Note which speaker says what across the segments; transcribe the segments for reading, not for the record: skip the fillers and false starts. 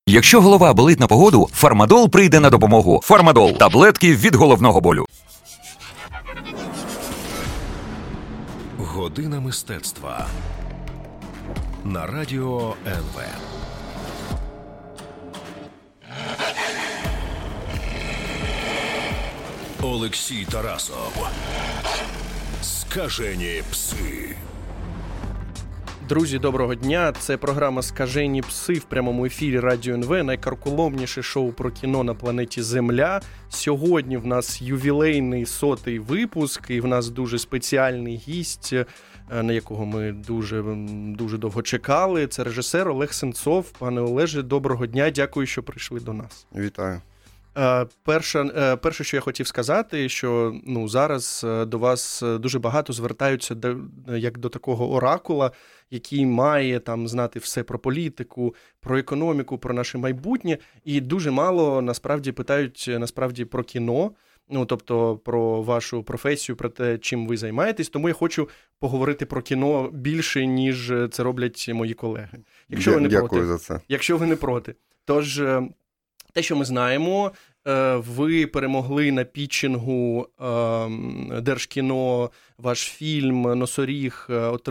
Speaker 1: Якщо голова болить на погоду, Фармадол прийде на допомогу. Фармадол – таблетки від головного болю.
Speaker 2: Година мистецтва на радіо НВ. Олексій Тарасов. Скажені пси.
Speaker 3: Друзі, доброго дня. Це програма «Скажені пси» в прямому ефірі Радіо НВ, найкарколомніше шоу про кіно на планеті Земля. Сьогодні в нас ювілейний 100-й випуск, і в нас дуже спеціальний гість, на якого ми дуже довго чекали. Це режисер Олег Сенцов. Пане Олеже, доброго дня. Дякую, що прийшли до нас.
Speaker 4: Вітаю.
Speaker 3: Перше, що я хотів сказати, що зараз до вас дуже багато звертаються як до такого оракула, який має знати все про політику, про економіку, про наше майбутнє, і дуже мало насправді питають про кіно, тобто про вашу професію, про те, чим ви займаєтесь. Тому я хочу поговорити про кіно більше, ніж це роблять мої колеги.
Speaker 4: Дякую за це.
Speaker 3: Якщо ви не проти. Тож, те, що ми знаємо, ви перемогли на пітчингу Держкіно, ваш фільм «Носоріг»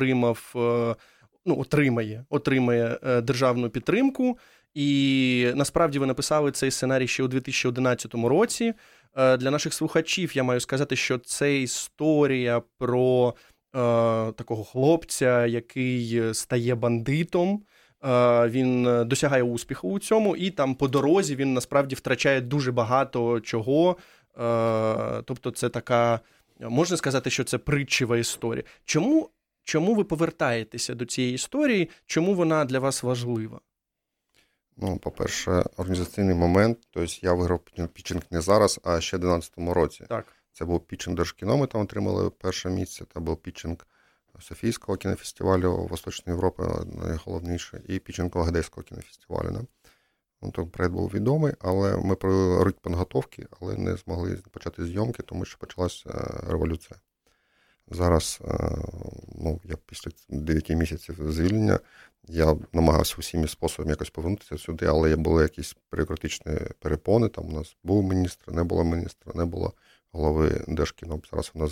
Speaker 3: отримає державну підтримку. І насправді ви написали цей сценарій ще у 2011 році. Для наших слухачів я маю сказати, що це історія про такого хлопця, який стає бандитом. Він досягає успіху у цьому, і там по дорозі він насправді втрачає дуже багато чого. Тобто це така, можна сказати, що це притчева історія. Чому ви повертаєтеся до цієї історії? Чому вона для вас важлива?
Speaker 4: По-перше, організаційний момент. Тобто я виграв пітчинг не зараз, а ще в 2011 році.
Speaker 3: Так.
Speaker 4: Це був пітчинг Держкіно, ми там отримали перше місце. Це був пітчинг Софійського кінофестивалю Восточної Європи, найголовніше, і пітчинг Одеського кінофестивалю. Проєкт був відомий, але ми провели рік підготовки, але не змогли почати зйомки, тому що почалася революція. Зараз, я після 9 місяців звільнення, я намагався усіма способами якось повернутися сюди, але були якісь бюрократичні перепони, там у нас був міністр, не було голови Держкіно, зараз у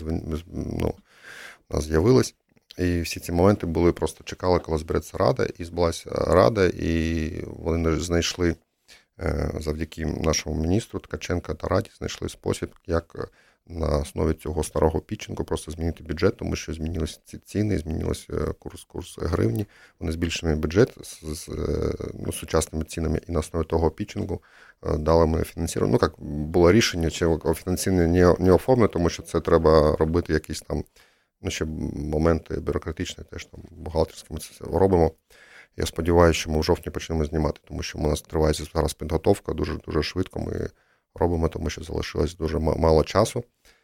Speaker 4: нас з'явилось. І всі ці моменти були, просто чекали, коли збереться рада, і збулася рада, і вони знайшли, завдяки нашому міністру Ткаченка та раді, знайшли спосіб, як на основі цього старого пітчингу просто змінити бюджет, тому що змінилися ціни, змінився курс гривні, вони збільшили бюджет з сучасними цінами, і на основі того пітчингу дали ми фінансування. Було рішення, чи фінансування не оформити, тому що це треба робити якісь там, ще моменти бюрократичні, теж там бухгалтерські, ми це робимо. Я сподіваюся, що ми в жовтні почнемо знімати, тому що у нас триває зараз підготовка, дуже швидко ми робимо, тому що залишилось дуже мало часу.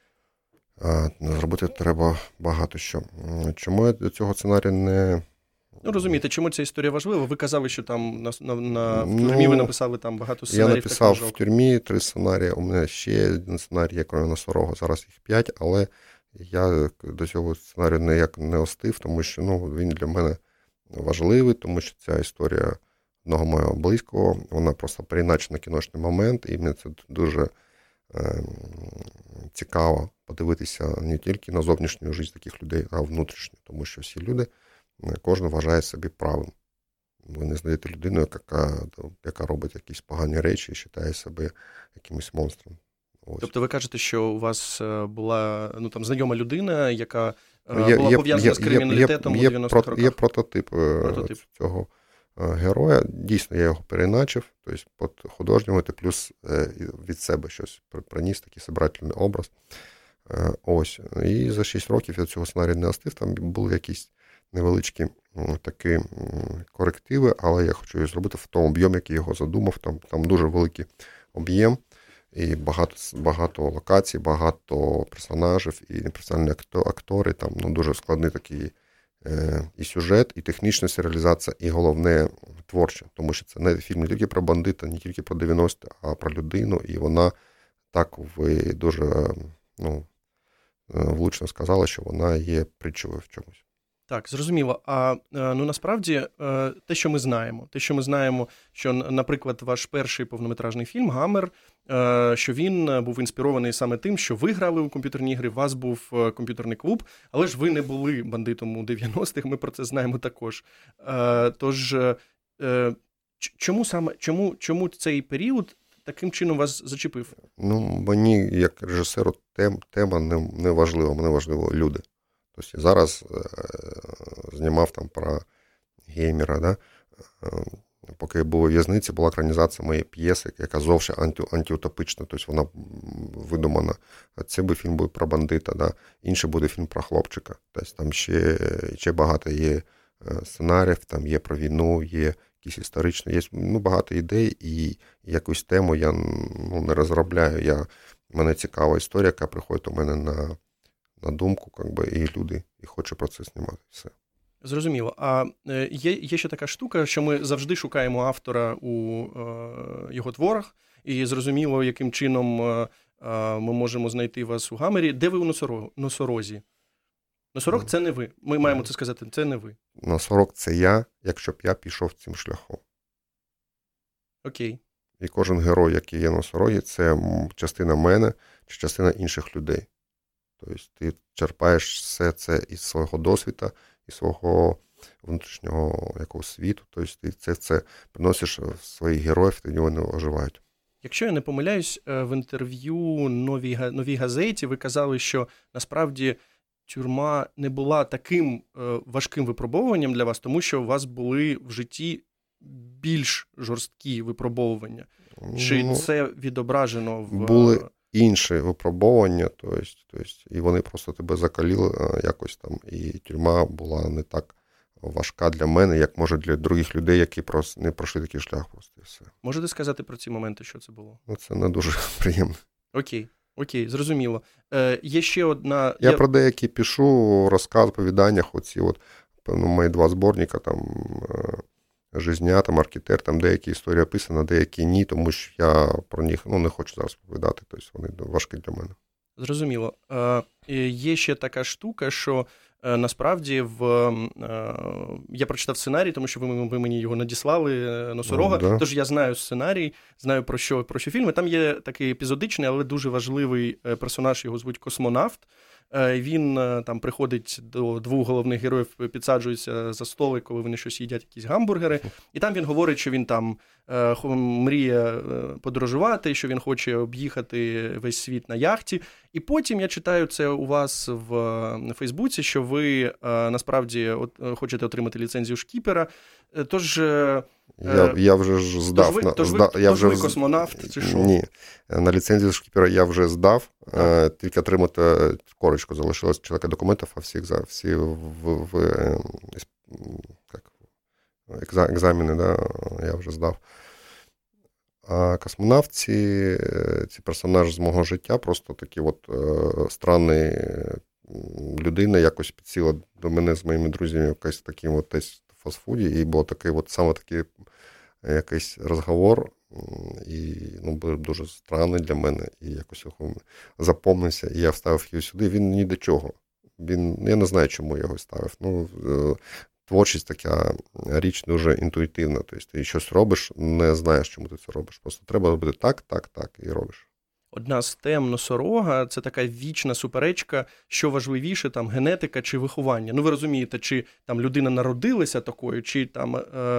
Speaker 4: Зробити треба багато що. Чому я до цього сценарію не...
Speaker 3: Розумієте, чому ця історія важлива? Ви казали, що там в тюрмі ви написали там багато сценаріїв.
Speaker 4: Я написав в тюрмі 3 сценарії, у мене ще один сценарій є, крім «Носорога», зараз їх 5, але я до цього сценарію ніяк не остив, тому що він для мене важливий, тому що ця історія одного моєго близького, вона просто переначена на кіношний момент, і мені це дуже цікаво подивитися не тільки на зовнішню життя таких людей, а внутрішню, тому що всі люди, кожен вважає себе правим. Ви не знаєте людину, яка робить якісь погані речі і вважає себе якимось монстром. Ось.
Speaker 3: Тобто ви кажете, що у вас була знайома людина, яка була пов'язана з криміналітетом у 90-х роках?
Speaker 4: Є прототип цього героя. Дійсно, я його переначив, тобто під художнього, плюс від себе щось приніс, такий собирательний образ. Ось. І за 6 років я цього сценарію не остив, там були якісь невеличкі такі корективи, але я хочу його зробити в тому об'ємі, який його задумав. Там дуже великий об'єм. І багато локацій, багато персонажів, і непрофесіональні актори, там дуже складний такий і сюжет, і технічна серіалізація, і головне творче, тому що це не фільм не тільки про бандита, не тільки про 90-ті, а про людину, і вона так ви дуже влучно сказали, що вона є притчовою в чомусь.
Speaker 3: Так, зрозуміло. А насправді те, що ми знаємо, що, наприклад, ваш перший повнометражний фільм «Гаммер», що він був інспірований саме тим, що ви грали у комп'ютерні ігри, у вас був комп'ютерний клуб, але ж ви не були бандитом у 90-х, ми про це знаємо також. Тож, чому цей період таким чином вас зачепив?
Speaker 4: Мені, як режисеру, тема не важлива, мені важливо люди. Тобто я зараз знімав там про геймера, да? Поки я був у в'язниці, була екранізація моєї п'єси, яка зовсім антиутопічна, тобто вона видумана. Це би фільм був про бандита, да? Інший буде фільм про хлопчика. Тобто там ще багато є сценаріїв, там є про війну, є якісь історичні, є багато ідей, і якусь тему я не розробляю. Мене цікава історія, яка приходить у мене на думку, і люди, і хочуть про це знімати. Все.
Speaker 3: Зрозуміло. А є ще така штука, що ми завжди шукаємо автора у його творах, і зрозуміло, яким чином ми можемо знайти вас у «Гаммері». Де ви у «Носорозі»? «Носорог» – це не ви. Ми маємо це сказати, це не ви.
Speaker 4: «Носорог» – це я, якщо б я пішов цим шляхом.
Speaker 3: Окей.
Speaker 4: І кожен герой, який є в «Носорогі», це частина мене чи частина інших людей. Тобто ти черпаєш все це із свого досвіду, із свого внутрішнього якогось світу. Тобто ти це приносиш в своїх героїв, тоді вони оживають.
Speaker 3: Якщо я не помиляюсь, в інтерв'ю «Новій газеті» ви казали, що насправді тюрма не була таким важким випробовуванням для вас, тому що у вас були в житті більш жорсткі випробовування. Чи це відображено в...
Speaker 4: Були інші випробовування, тобто, і вони просто тебе закаліли якось там, і тюрма була не так важка для мене, як може для других людей, які просто не пройшли такий шлях просто і все.
Speaker 3: Можете сказати про ці моменти, що це було?
Speaker 4: Це не дуже приємно.
Speaker 3: Окей, зрозуміло. Є ще одна...
Speaker 4: Я про деякі пишу розказ, повіданнях, оці мої 2 зборника, там, «Жизня», там, «Аркітер», там деякі історії описані, деякі ні, тому що я про них не хочу зараз повідати, тобто вони важкі для мене.
Speaker 3: Зрозуміло. Є ще така штука, що насправді я прочитав сценарій, тому що ви мені його надіслали, «Носорога»,
Speaker 4: да.
Speaker 3: Тож я знаю сценарій, знаю про що фільми. Там є такий епізодичний, але дуже важливий персонаж, його звуть Космонавт. Він там приходить до 2 головних героїв, підсаджується за столик, коли вони щось їдять, якісь гамбургери. І там він говорить, що він там мріє подорожувати, що він хоче об'їхати весь світ на яхті. І потім я читаю це у вас в Фейсбуці, що ви насправді хочете отримати ліцензію шкіпера. Тож...
Speaker 4: Я вже ж здав.
Speaker 3: Тож ви космонавт, чи що?
Speaker 4: Ні, на ліцензію шкіпера я вже здав, тільки отримати корочку залишилось чоловіка документів, а всі екзамени, да, я вже здав. А космонавт, ці персонаж з мого життя, просто такі странні людина, якось підсіла до мене з моїми друзями якось таким десь в фастфуді, і був такий саме такий якийсь розговор, і був дуже странний для мене, і якось запомнився, і я вставив його сюди. Він ні до чого. Я не знаю, чому я його ставив. Творчість така річ дуже інтуїтивна. Тобто ти щось робиш, не знаєш, чому ти це робиш. Просто треба робити так, і робиш.
Speaker 3: Одна з тем «Носорога» – це така вічна суперечка, що важливіше, там, генетика чи виховання. Ви розумієте, чи там людина народилася такою, чи там,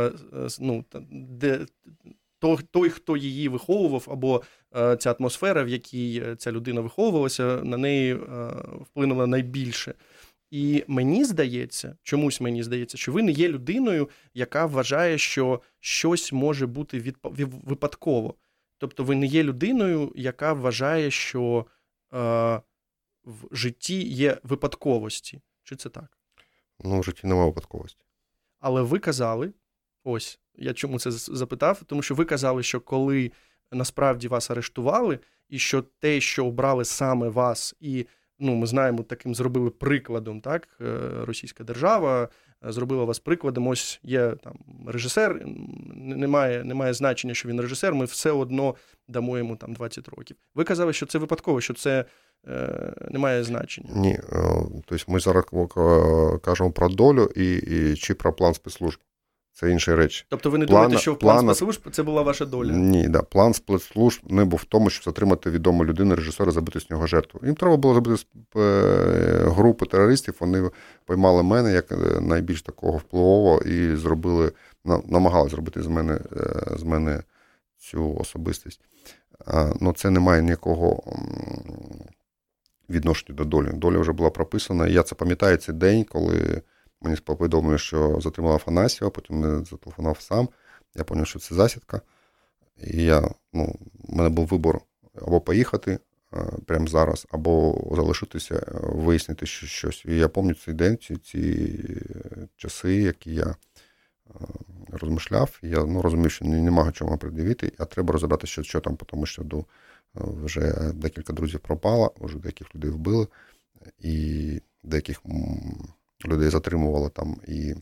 Speaker 3: той, хто її виховував, або ця атмосфера, в якій ця людина виховувалася, на неї вплинула найбільше. І чомусь мені здається, що ви не є людиною, яка вважає, що щось може бути випадково. Тобто ви не є людиною, яка вважає, що в житті є випадковості. Чи це так?
Speaker 4: В житті немає випадковості.
Speaker 3: Але ви казали, я чому це запитав, тому що ви казали, що коли насправді вас арештували, і що те, що обрали саме вас, і ми знаємо, таким зробили прикладом, так, російська держава, зробила вас прикладом. Ось є там режисер, немає значення, що він режисер, ми все одно дамо йому там 20 років. Ви казали, що це випадково, що це не має значення.
Speaker 4: Ні, тобто ми зараз кажемо про долю чи про план спецслужб. Це інші речі.
Speaker 3: Тобто ви не думаєте, що план спецслужб – це була ваша доля?
Speaker 4: Ні, да. План спецслужб не був в тому, щоб затримати відому людину, режисера, забити з нього жертву. Їм треба було забити групу терористів, вони поймали мене як найбільш такого впливового і намагалися зробити з мене цю особистість. Ну, це не має ніякого відношення до долі. Доля вже була прописана. Я це пам'ятаю цей день, коли мені повідомили, що затримала Афанасьєва, потім я зателефонував сам. Я зрозумів, що це засідка. І в мене був вибір або поїхати прямо зараз, або залишитися, вияснити щось. І я пам'ятаю цей день, ці часи, які я розмишляв. І я розумів, що немає чому пред'явити, а треба розібрати, що там, тому що вже декілька друзів пропало, вже деяких людей вбили, і деяких людей затримували там, і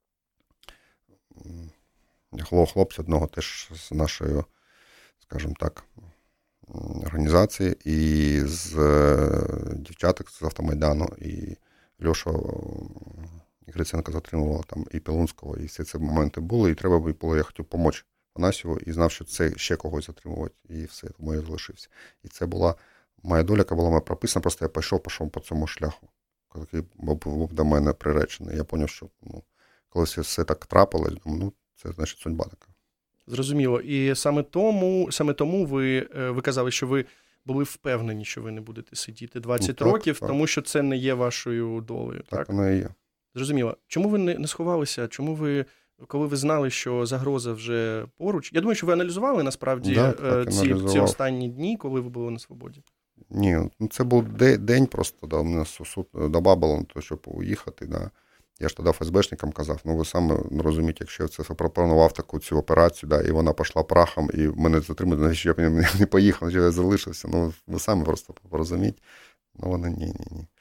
Speaker 4: хлопця одного теж з нашої, скажімо так, організації, і з дівчаток з Автомайдану, і Льоша Гриценка затримувала там, і Пілунського, і всі ці моменти були, і треба було, я хотів допомогти Афанасьєву, і знав, що це ще когось затримувати, і все, тому я залишився. І це була моя доля, яка була моя прописана, просто я пішов по цьому шляху, який був до мене приречений. Я зрозумів, що коли все так трапилось, думаю, це значить судьба така.
Speaker 3: Зрозуміло. І саме тому ви казали, що ви були впевнені, що ви не будете сидіти 20 років, так. Тому що це не є вашою долею. Так,
Speaker 4: воно і є. Зрозуміло.
Speaker 3: Чому ви не сховалися? Чому ви, коли ви знали, що загроза вже поруч? Я думаю, що ви аналізували, насправді, ці останні дні, коли ви були на свободі.
Speaker 4: Ні, це був день просто, у мене доба була, щоб уїхати. Да. Я ж тоді ФСБшникам казав, ви самі розумієте, якщо я це запропонував цю операцію, да, і вона пішла прахом, і мене затримали, навіщо я не поїхав, навіщо я залишився. Ви самі просто порозумієте. Вони ні.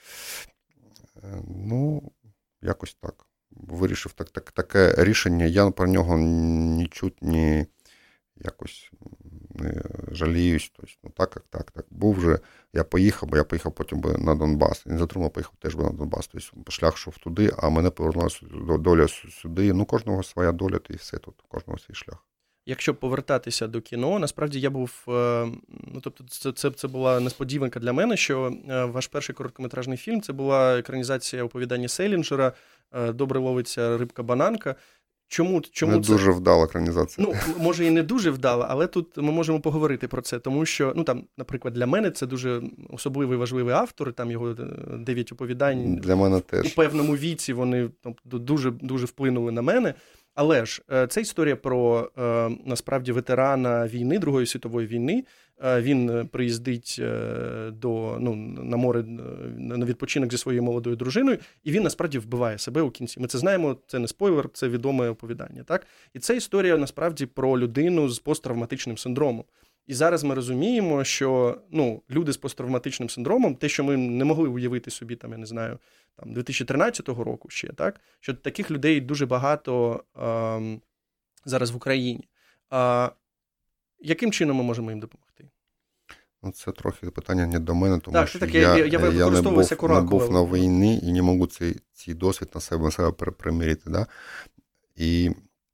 Speaker 4: Якось так. Вирішив таке рішення, я про нього ні якось не жаліюсь. Тобто, так. Був вже, я поїхав потім на Донбас. Не затримав, поїхав теж на Донбас. Тобто шлях йшов туди, а мене повернулася доля сюди. Кожного своя доля, і все тут, кожного свій шлях.
Speaker 3: Якщо повертатися до кіно, насправді я був, це була несподіванка для мене, що ваш перший короткометражний фільм, це була екранізація оповідання Селінджера «Добре ловиться рибка-бананка». Чому
Speaker 4: не дуже вдала екранізація.
Speaker 3: Може і не дуже вдала, але тут ми можемо поговорити про це, тому що, наприклад, для мене це дуже особливий, важливий автор, там його 9 оповідань.
Speaker 4: Для мене теж.
Speaker 3: У певному віці вони дуже, дуже вплинули на мене. Але ж це історія про, насправді, ветерана війни, Другої світової війни. Він приїздить на море на відпочинок зі своєю молодою дружиною, і він, насправді, вбиває себе у кінці. Ми це знаємо, це не спойлер, це відоме оповідання. Так? І це історія, насправді, про людину з посттравматичним синдромом. І зараз ми розуміємо, що люди з посттравматичним синдромом, те, що ми не могли уявити собі, 2013 року ще, так? Що таких людей дуже багато зараз в Україні. Яким чином ми можемо їм допомогти?
Speaker 4: Це трохи питання не до мене, тому що я не був на війні і не можу цей досвід на себе приміряти. Да? І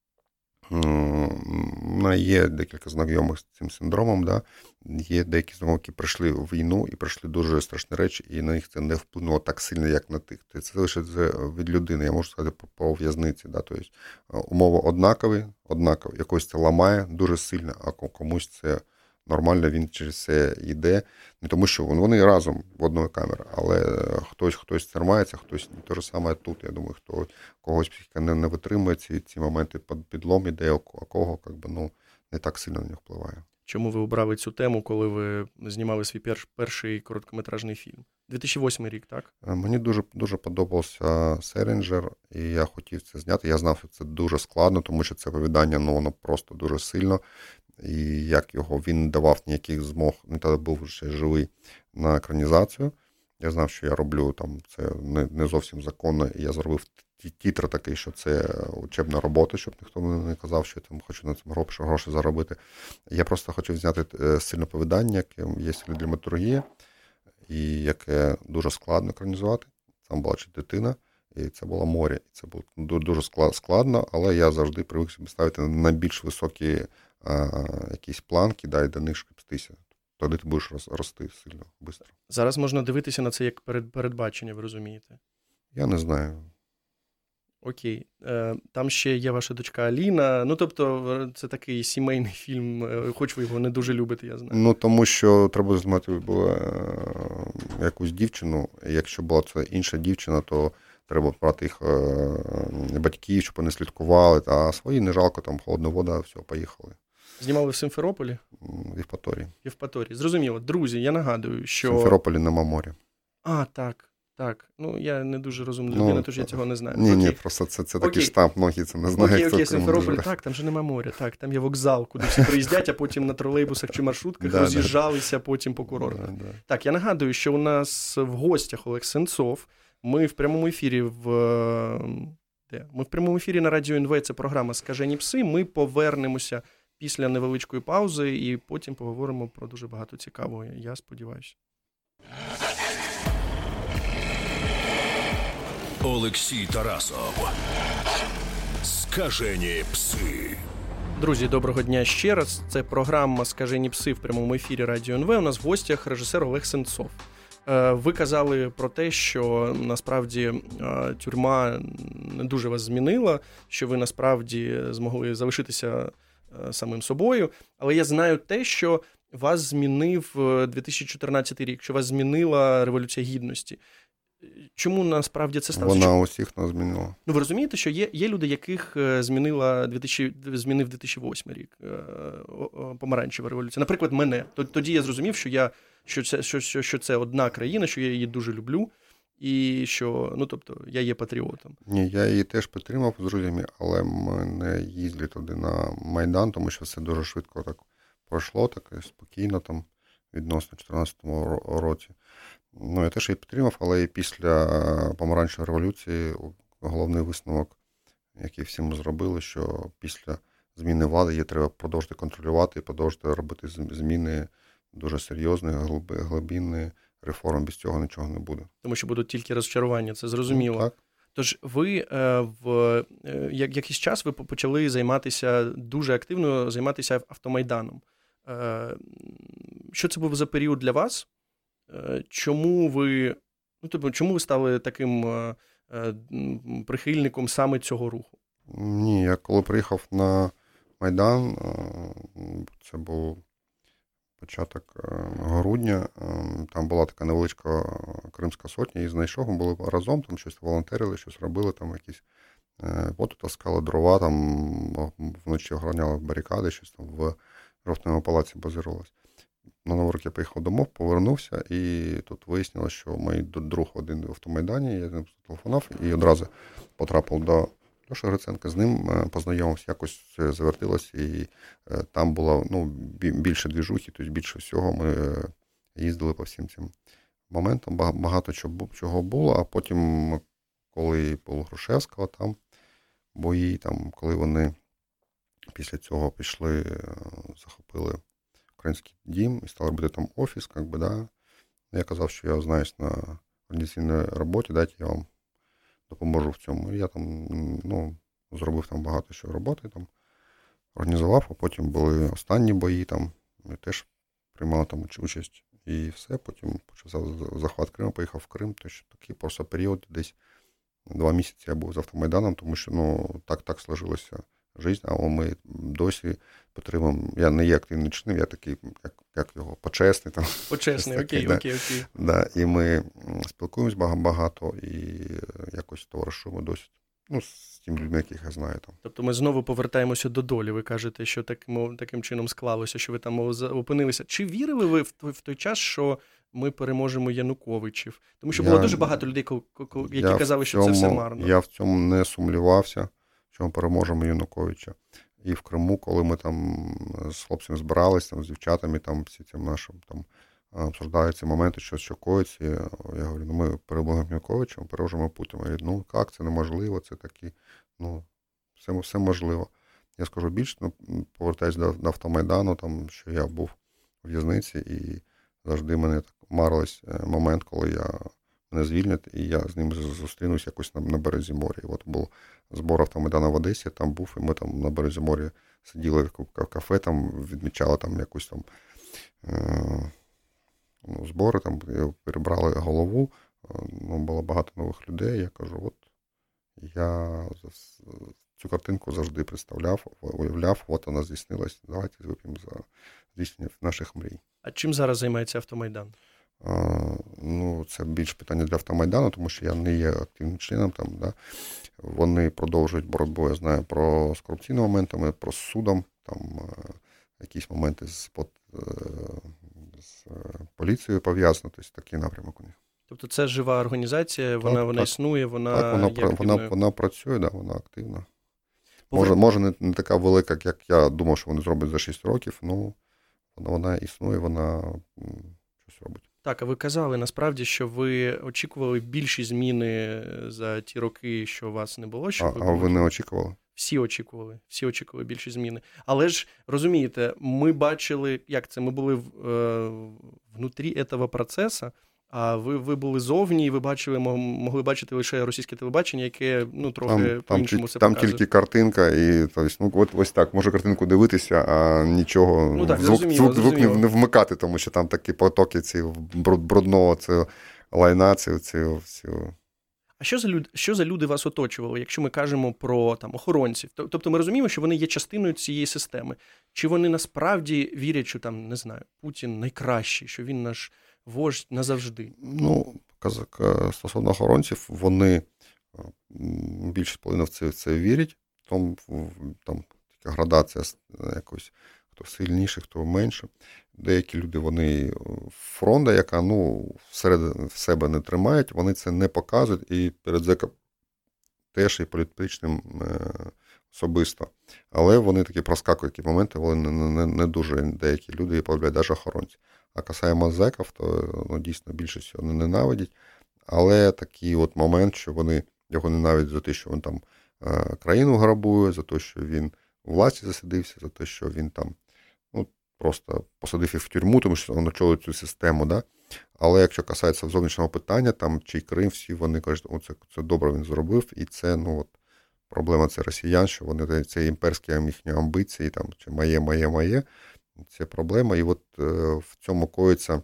Speaker 4: є декілька знайомих з цим синдромом, да? Є деякі знайомі, які прийшли в війну і пройшли дуже страшні речі, і на них це не вплинуло так сильно, як на тих. Це лише від людини, я можу сказати, по в'язниці. Да? Тобто, умови однакові, якось це ламає дуже сильно, а комусь це нормально, він через це йде. Не тому, що вони разом в одної камері, але хтось тримається, хтось те ж саме тут. Я думаю, когось психіка не витримує ці моменти, підлом іде, а кого не так сильно на нього впливає.
Speaker 3: Чому ви обрали цю тему, коли ви знімали свій перший короткометражний фільм? 2008 рік, так?
Speaker 4: Мені дуже, дуже подобався Селінджер, і я хотів це зняти. Я знав, що це дуже складно, тому що це оповідання, воно просто дуже сильно. І як він не давав ніяких змог, він тоді був ще живий на екранізацію. Я знав, що я роблю це не зовсім законно, і я зробив тітр такий, що це учебна робота, щоб ніхто не казав, що я там хочу на цьому гроші заробити. Я просто хочу зняти сильне оповідання, яке є для драматургії, і яке дуже складно екранізувати. Там була дитина, і це було море. І це було дуже складно, але я завжди привик собі ставити на більш високі якісь планки, і до них шкребстися. Тоді ти будеш рости сильно, швидко.
Speaker 3: Зараз можна дивитися на це як передбачення, ви розумієте?
Speaker 4: Я не знаю.
Speaker 3: Окей. Там ще є ваша дочка Аліна. Ну, тобто, це такий сімейний фільм, хоч ви його не дуже любите, я знаю.
Speaker 4: Ну, тому що треба знати якусь дівчину. Якщо була це інша дівчина, то треба брати їх батьків, щоб вони слідкували. А свої не жалко, там холодна вода, все, поїхали.
Speaker 3: Знімали в Симферополі?
Speaker 4: В Євпаторії.
Speaker 3: Євпаторії. Зрозуміло. Друзі, я нагадую, що...
Speaker 4: В Симферополі нема моря.
Speaker 3: Так. Ну, я не дуже розумна людина, тож я цього не знаю.
Speaker 4: Ні, просто це такий штамп, многі це не знають.
Speaker 3: Окей, Симферополь, так, там же нема моря, так, там є вокзал, куди всі приїздять, а потім на тролейбусах чи маршрутках роз'їжджалися потім по курортах. Так, я нагадую, що у нас в гостях Олег Сенцов, ми в прямому ефірі Ми в прямому ефірі на Радіо НВ, це програма «Скажені пси», ми повернемося після невеличкої паузи і потім поговоримо про дуже багато цікавого, я сподіваюся.
Speaker 2: Олексій Тарасов. «Скажені пси».
Speaker 3: Друзі, доброго дня ще раз. Це програма «Скажені пси» в прямому ефірі Радіо НВ. У нас в гостях режисер Олег Сенцов. Ви казали про те, що насправді тюрма не дуже вас змінила, що ви насправді змогли залишитися самим собою. Але я знаю те, що вас змінив 2014 рік, що вас змінила Революція Гідності. Чому насправді це сталося?
Speaker 4: Вона усіх нас змінила.
Speaker 3: Ну, ви розумієте, що є люди, яких змінив 2008 рік помаранчева революція. Наприклад, мене. Тоді я зрозумів, що це одна країна, що я її дуже люблю, і що, ну, тобто, я є патріотом.
Speaker 4: Ні, я її теж підтримав з друзями, але ми не їздили туди на Майдан, тому що все дуже швидко так пройшло, так спокійно там, відносно 2014 році. Ну, я теж її підтримав, але і після помаранчевої революції головний висновок, який всі ми зробили, що після зміни влади її треба продовжити контролювати і продовжити робити зміни дуже серйозні, глибинні реформи. Без цього нічого не буде. Тому
Speaker 3: що будуть тільки розчарування, це зрозуміло.
Speaker 4: Ну, так.
Speaker 3: Тож ви якийсь час ви почали дуже активно займатися автомайданом. Що це був за період для вас? Чому ви стали таким прихильником саме цього руху?
Speaker 4: Ні, я коли приїхав на Майдан, це був початок грудня, там була така невеличка Кримська сотня, і знайшов, ми були разом, там щось волонтерили, щось робили, там якісь воду таскали, дрова, там вночі охороняли барикади, щось там в Жовтневому палаці базирувалось. На Новий рік я поїхав домов, повернувся, і тут вияснилося, що мій друг один в автомайдані, я з ним телефонував і одразу потрапив до Льоші Гриценка, з ним познайомився, якось все завертилось, і там було більше двіжухи, тобто більше всього ми їздили по всім цим моментам, багато чого було, а потім, коли було Грушевського там бої, там, коли вони після цього пішли, захопили Український дім і стали робити там офіс, да. Я казав, що я знаюсь на організаційній роботі, дайте я вам допоможу в цьому. І я там, зробив там багато що роботи, там, організував, а потім були останні бої, там, ми теж приймали там участь. І все, потім почався захват Криму, поїхав в Крим, тож такий просто період, десь 2 місяці я був з автомайданом, тому що, так сложилося життя, а ми досі підтримуємо. Я не є активний член, я такий, як його, почесний. Там,
Speaker 3: почесний, окей.
Speaker 4: Да, і ми спілкуємось багато і якось товаришуємо досить. З тими людьми, яких я знаю. Там.
Speaker 3: Тобто ми знову повертаємося до долі. Ви кажете, що таким чином склалося, що ви там опинилися. Чи вірили ви в той час, що ми переможемо Януковичів? Тому що було дуже багато людей, які казали, що це все марно.
Speaker 4: Я в цьому не сумнівався, що ми переможемо Януковича. І в Криму, коли ми там з хлопцями збиралися, там, з дівчатами, там, всі цим нашим там, обсуждають ці моменти, що коїться. Я говорю, ну ми перемогли Януковича, ми переможемо Путіна. Я говорю, ну як, це неможливо, це такі, ну, все можливо. Я скажу більше, повертаюсь до Автомайдану, там, що я був у в'язниці, і завжди мене так марилось момент, коли мене звільнять, і я з ним зустрінусь якось на березі моря. І от був збор Автомайдану в Одесі, я там був, і ми там на березі моря сиділи в кафе, там відмічали там якусь там збори, там перебрали голову, було багато нових людей. Я кажу, от я цю картинку завжди представляв, уявляв, от вона здійснилась, давайте вип'ємо за здійснення наших мрій.
Speaker 3: А чим зараз займається Автомайдан?
Speaker 4: Це більш питання для Автомайдану, тому що я не є активним членом там, да. Вони продовжують боротьбу, я знаю, з корупційними моментами, про судом, там якісь моменти з поліцією пов'язані, тобто такий напрямок у них.
Speaker 3: Тобто це жива організація, вона існує,
Speaker 4: вона працює, да, вона активна. Може не така велика, як я думав, що вони зроблять за 6 років, вона існує, вона щось робить.
Speaker 3: Так, а ви казали, насправді, що ви очікували більші зміни за ті роки, що вас не було.
Speaker 4: А ви не очікували?
Speaker 3: Всі очікували більші зміни. Але ж, розумієте, ми бачили, ми були внутрі цього процесу, а ви були зовні, і ви могли бачити лише російське телебачення, яке трохи по-іншому все показує.
Speaker 4: Там тільки картинка, і ось так, може картинку дивитися, а нічого, звук не вмикати, тому що там такі потоки ці брудного лайна,
Speaker 3: А що за люди вас оточували, якщо ми кажемо про охоронців? Тобто ми розуміємо, що вони є частиною цієї системи. Чи вони насправді вірять, що не знаю, Путін найкращий, що він наш вождь назавжди?
Speaker 4: Стосовно охоронців, вони більше половини в це вірять. Там така градація якось, хто сильніший, хто менше. Деякі люди, вони фронта, яка в себе не тримають, вони це не показують, і перед ЗЕКом теж і політичним особисто. Але вони такі проскакують які моменти, вони не дуже деякі люди полюбляють, навіть охоронці. А касаємо ЗЕКів, то дійсно більше всього не ненавидять. Але такий от момент, що вони його ненавидять за те, що він там країну грабує, за те, що він у власті засидився, за те, що він там просто посадив їх в тюрму, тому що він очолює цю систему. Да? Але якщо касається зовнішнього питання, там чи Крим, всі вони кажуть, це добре він зробив, і це, проблема це росіян, що вони, це імперські їхні амбіції, там, чи моє, це проблема. І от в цьому коїться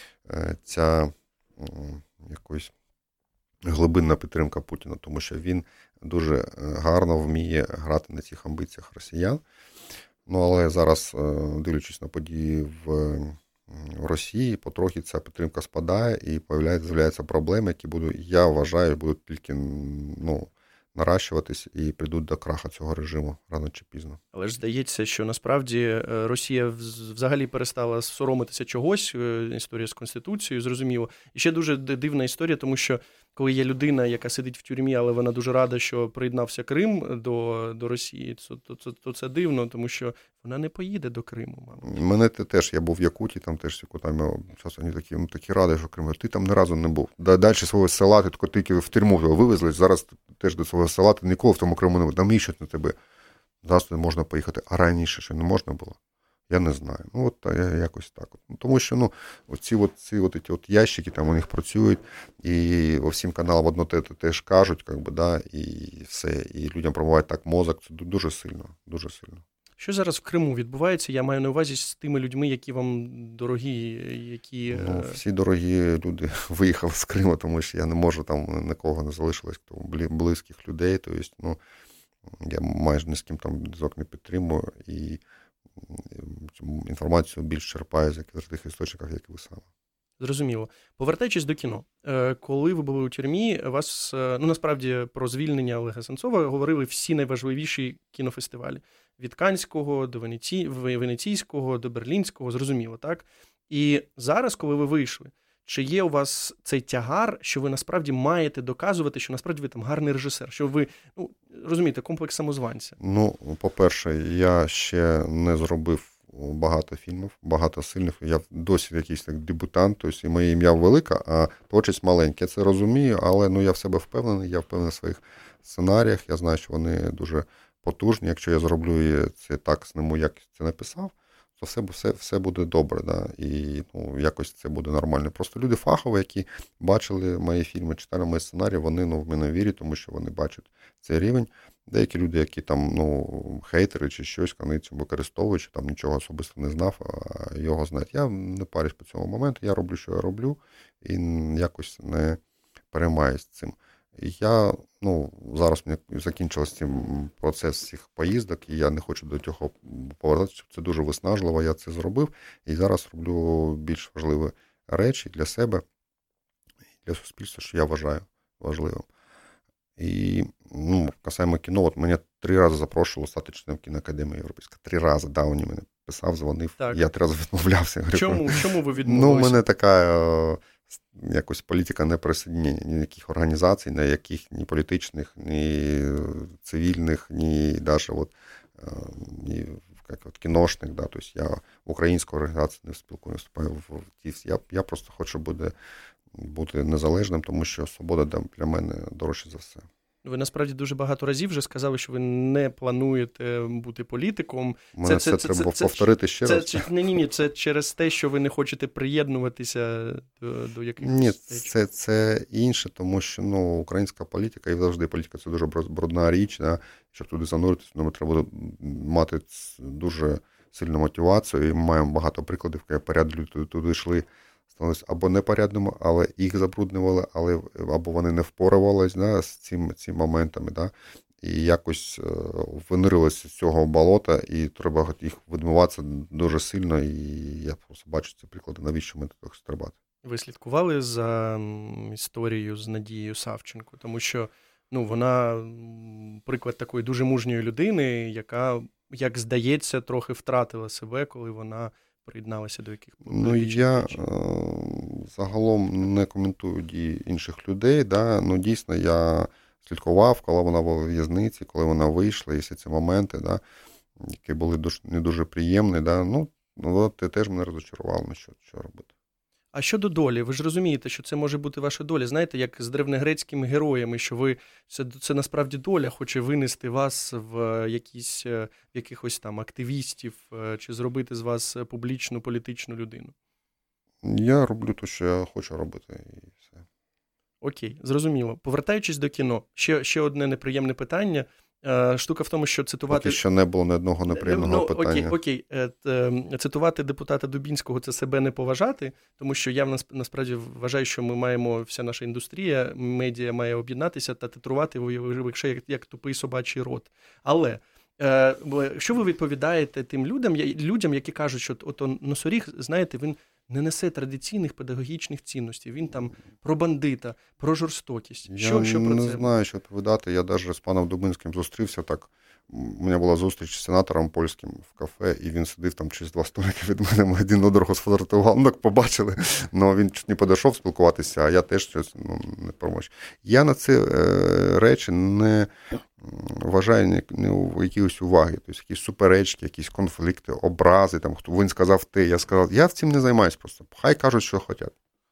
Speaker 4: ця якось глибинна підтримка Путіна, тому що він дуже гарно вміє грати на цих амбіціях росіян. Але зараз, дивлячись на події в Росії, потрохи ця підтримка спадає і з'являються проблеми, які я вважаю, будуть тільки наращуватись і прийдуть до краха цього режиму рано чи пізно.
Speaker 3: Але ж здається, що насправді Росія взагалі перестала соромитися чогось, історія з Конституцією, зрозуміло. І ще дуже дивна історія, тому що коли є людина, яка сидить в тюрмі, але вона дуже рада, що приєднався Крим до Росії, то це дивно, тому що вона не поїде до Криму, мабуть.
Speaker 4: Мене теж, я був в Якутії, там теж зараз вони такі раді, що Крим, ти там ні разу не був. Далі свого села, ти тільки в тюрму вивезли, зараз теж до свого села, ти ніколи в тому Криму не був. Там іщуть на тебе. Зараз не можна поїхати, а раніше ще не можна було. Я не знаю. Якось так. Тому що ці ящики там у них працюють, і по всім каналам одно теж кажуть, і все. І людям промивають так мозок. Це дуже сильно, дуже сильно.
Speaker 3: Що зараз в Криму відбувається? Я маю на увазі з тими людьми, які вам дорогі, які...
Speaker 4: Всі дорогі люди виїхали з Криму, тому що я не можу, там нікого не залишилось, близьких людей. Тобто, я майже ні з ким там зв'язок не підтримую, і інформацію більш черпаю з тих істочників, як і ви саме.
Speaker 3: Зрозуміло. Повертаючись до кіно. Коли ви були у тюрмі, вас, насправді, про звільнення Олега Сенцова говорили всі найважливіші кінофестивалі. Від Канського до Венеційського, до Берлінського, зрозуміло, так? І зараз, коли ви вийшли, чи є у вас цей тягар, що ви насправді маєте доказувати, що насправді ви там гарний режисер, що ви, розумієте, комплекс самозванця?
Speaker 4: По-перше, я ще не зробив багато фільмів, багато сильних. Я досі якийсь так дебютант, тобто і моє ім'я велике, а творчість маленька. Я це розумію, але я в себе впевнений, я впевнений в своїх сценаріях, я знаю, що вони дуже потужні. Якщо я зроблю це так, сниму, як це написав, то все буде добре, да? І якось це буде нормально. Просто люди фахові, які бачили мої фільми, читали мої сценарії, вони в мене вірять, тому що вони бачать цей рівень. Деякі люди, які там, хейтери чи щось, вони цим використовують, чи там нічого особисто не знав, а його знають. Я не парюсь по цьому моменту, я роблю, що я роблю, і якось не переймаюсь цим. Я, зараз мені закінчився цим процес цих поїздок, і я не хочу до цього повертатися. Це дуже виснажливо, я це зробив. І зараз роблю більш важливі речі для себе і для суспільства, що я вважаю важливим. І, касаємо кіно, от мене 3 рази запрошували стати членом кіноакадемії Європейської. 3 рази, він мені писав, дзвонив. Так. Я 3 рази відмовлявся.
Speaker 3: Чому ви відмовилися?
Speaker 4: У мене така якось політика не присоединення ніяких організацій, ні політичних, ні цивільних, ні навіть ні кіношних. Да. Тобто я в українську організацію не спілкую, не вступаю в ТІФ. Я просто хочу бути незалежним, тому що свобода для мене дорожче за все.
Speaker 3: Ви насправді дуже багато разів вже сказали, що ви не плануєте бути політиком.
Speaker 4: Це треба повторити ще раз.
Speaker 3: Ні, це через те, що ви не хочете приєднуватися до якихось...
Speaker 4: Ні, це інше, тому що українська політика і завжди політика – це дуже брудна річ. Да? Щоб туди зануритися, треба буде мати дуже сильну мотивацію. І ми маємо багато прикладів, коли порядні люди туди йшли, становилися або непорядними, але їх забруднювали, або вони не впоравались, да, з цими моментами. Да, і якось винирилися з цього болота, і треба їх відмиватися дуже сильно. І я просто бачу ці приклади, навіщо ми тут стрибати.
Speaker 3: Ви слідкували за історією з Надією Савченко? Тому що вона приклад такої дуже мужньої людини, яка, як здається, трохи втратила себе, коли вона приєдналася до яких політичних
Speaker 4: я загалом не коментую дії інших людей. Да? Дійсно, я слідкував, коли вона була в в'язниці, коли вона вийшла, і всі ці моменти, да? Які були не дуже приємні. Да? Це теж мене розчарувало, що робити.
Speaker 3: А щодо долі, ви ж розумієте, що це може бути ваша доля. Знаєте, як з древньогрецькими героями, що це насправді доля хоче винести вас в якихось там активістів, чи зробити з вас публічну політичну людину.
Speaker 4: Я роблю те, що я хочу робити, і все.
Speaker 3: Окей, зрозуміло. Повертаючись до кіно, ще одне неприємне питання. Штука в тому, що цитувати...
Speaker 4: Поки що не було ні одного неприємного питання.
Speaker 3: Окей. Цитувати депутата Дубінського – це себе не поважати, тому що я насправді вважаю, що ми маємо, вся наша індустрія, медіа має об'єднатися та титрувати, якщо як тупий собачий рот. Але що ви відповідаєте тим людям, які кажуть, що Носоріг, знаєте, він не несе традиційних педагогічних цінностей. Він там про бандита, про жорстокість. Що про це?
Speaker 4: Я не знаю, що відповідати. Я навіть з паном Дубинським зустрівся так. У мене була зустріч з сенатором польським в кафе, і він сидів там через 2 столики від мене, ми один на другого сфотографували, так побачили. Но він чуть не підійшов спілкуватися, а я теж щось не промовчу. Я на ці речі не вважаю якісь уваги, тобто якісь суперечки, якісь конфлікти, образи, там, він сказав те, я сказав. Я цим не займаюся просто. Хай кажуть, що хочуть.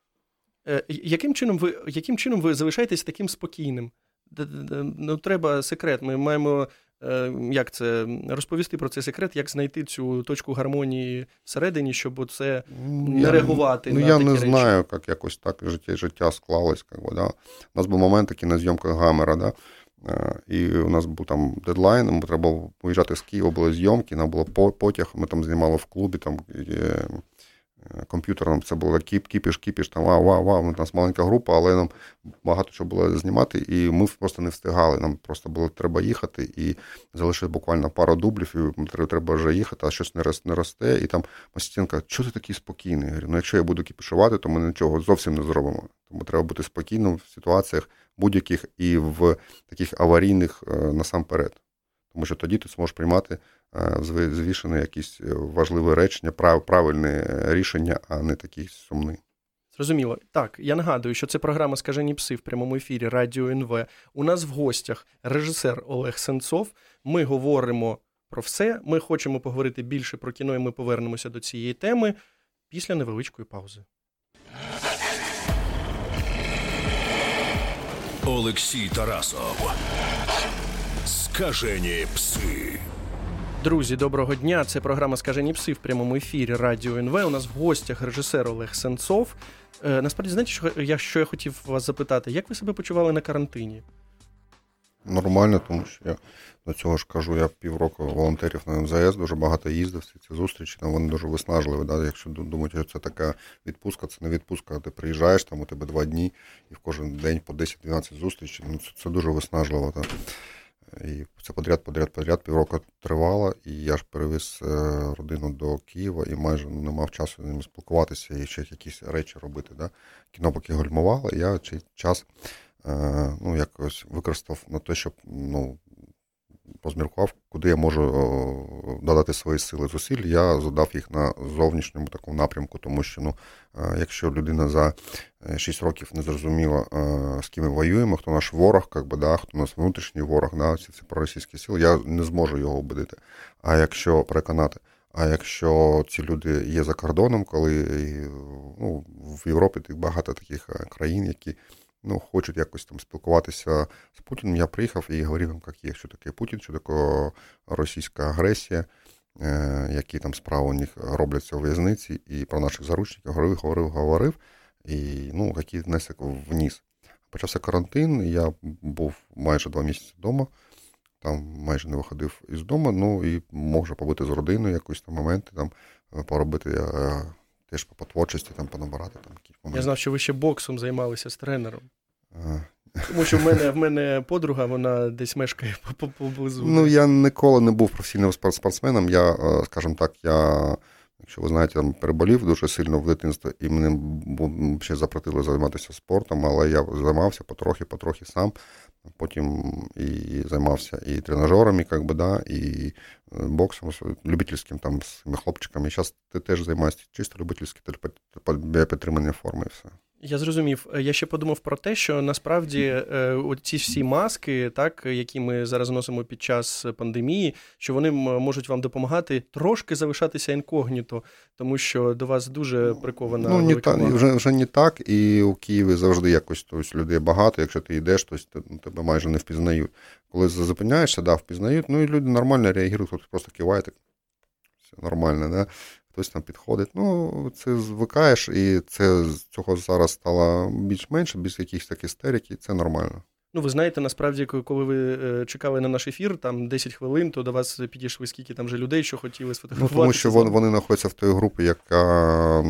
Speaker 3: Яким чином ви залишаєтесь таким спокійним? Треба секрет. Ми маємо розповісти про цей секрет, як знайти цю точку гармонії всередині, щоб це не реагувати на такі речі.
Speaker 4: Я не знаю, як якось так життя склалось. Да? У нас був момент такий на зйомках Гамера, да? І у нас був там дедлайн, нам треба було виїжджати з Києва, були зйомки, нам було потяг, ми там знімали в клубі, там комп'ютером, це було кіпіш, там у нас маленька група, але нам багато чого було знімати, і ми просто не встигали, нам просто було треба їхати, і залишилось буквально пару дублів, і треба вже їхати, а щось не росте, і там Мастінка, чого ти такий спокійний? Я говорю, якщо я буду кіпішувати, то ми нічого зовсім не зробимо. Тому треба бути спокійним в ситуаціях будь-яких і в таких аварійних насамперед. Тому що тоді ти зможеш приймати звішені якісь важливі речення, правильне рішення, а не такі сумні.
Speaker 3: Зрозуміло. Так, я нагадую, що це програма «Скажені пси» в прямому ефірі Радіо НВ. У нас в гостях режисер Олег Сенцов. Ми говоримо про все. Ми хочемо поговорити більше про кіно, і ми повернемося до цієї теми після невеличкої паузи.
Speaker 2: Олексій Тарасов. Скажені пси. Друзі,
Speaker 3: доброго дня. Це програма «Скажені пси» в прямому ефірі Радіо НВ. У нас в гостях режисер Олег Сенцов. Насправді, знаєте, що я хотів вас запитати? Як ви себе почували на карантині?
Speaker 4: Нормально, тому що я до цього ж кажу, я півроку волонтерів на МЗС, дуже багато їздив, всі ці зустрічі, там вони дуже виснажливі. Да? Якщо думати, що це така відпустка, це не відпустка, ти приїжджаєш, там у тебе 2 дні, і в кожен день по 10-12 зустрічей, ну, це дуже виснажливо. Да? І це подряд, півроку тривало, і я ж перевіз родину до Києва і майже не мав часу з ними спілкуватися і ще якісь речі робити. Да? Кіно поки гальмувало, я цей час якось використав на те, щоб позміркував, куди я можу додати свої сили зусиль. Я задав їх на зовнішньому такому напрямку, тому що якщо людина за 6 років не зрозуміла, з ким ми воюємо, хто наш ворог, хто у нас внутрішній ворог, ці проросійські сили, я не зможу його убедити. А якщо переконати, якщо ці люди є за кордоном, коли в Європі багато таких країн, які хочуть якось там спілкуватися з Путіним. Я приїхав і говорив їм, як є, що таке Путін, що таке російська агресія, які там справи у них робляться у в'язниці, і про наших заручників говорив, і, який внесок вниз. Почався карантин, я був майже 2 місяці вдома, там майже не виходив із дому, і можу побути з родиною якісь там моменти, там поробити теж по творчості, там понабирати там якісь моменти.
Speaker 3: Я знав, що ви ще боксом займалися з тренером. Тому що в мене подруга, вона десь мешкає поблизу.
Speaker 4: Я ніколи не був професійним спортсменом. Я, скажімо так, якщо ви знаєте, там переболів дуже сильно в дитинстві, і мені ще запретили займатися спортом, але я займався потрохи сам. Потім і займався і тренажерами, і боксом, любительським там з хлопчиками. Зараз ти теж займаєшся чисто любительським, для підтримання форми і все.
Speaker 3: Я зрозумів. Я ще подумав про те, що насправді ці всі маски, так, які ми зараз носимо під час пандемії, що вони можуть вам допомагати трошки залишатися інкогніто, тому що до вас дуже прикована велика увага.
Speaker 4: Вже не так, і у Києві завжди якось людей багато, якщо ти йдеш, то тебе майже не впізнають. Коли зупиняєшся, впізнають, і люди нормально реагують, хтось просто киває, так, все нормально, да? Хтось там підходить. Це звикаєш, і цього зараз стало більш-менше, без якихось таких істерик, і це нормально.
Speaker 3: Ви знаєте, насправді, коли ви чекали на наш ефір, там 10 хвилин, то до вас підійшли скільки там вже людей, що хотіли сфотографуватися.
Speaker 4: Тому що вони знаходяться в той групі, яка,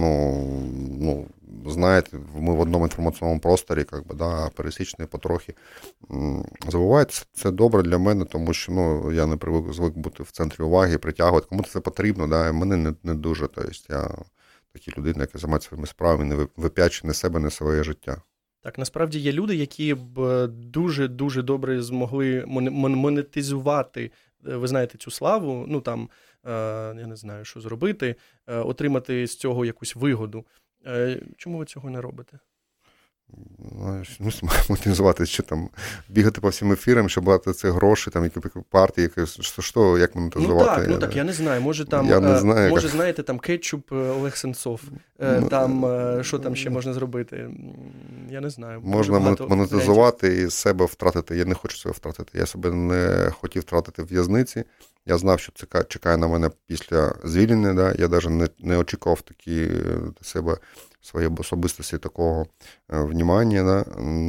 Speaker 4: знаєте, ми в одному інформаційному просторі, пересічний потрохи забувають. Це добре для мене, тому що я не звик бути в центрі уваги, притягувати. Кому це потрібно, мене не дуже. Тобто я такі людини, які займаються своїми справами, не вип'ячі ні себе, ні своє життя.
Speaker 3: Так, насправді є люди, які б дуже-дуже добре змогли монетизувати, ви знаєте, цю славу, я не знаю, що зробити, отримати з цього якусь вигоду. Чому ви цього не робите?
Speaker 4: Монетизувати, що там, бігати по всім ефірам, щоб брати ці гроші, там, які партії, як монетизувати?
Speaker 3: Так, я не знаю, може знаєте, там кетчуп Олег Сенцов, що там ще можна зробити, я не знаю.
Speaker 4: Можна монетизувати і себе втратити, я не хочу себе втратити, я себе не хотів втратити в в'язниці, я знав, що це чекає на мене після звільнення, я навіть не очікував такі до себе своєї особистості такого внімання,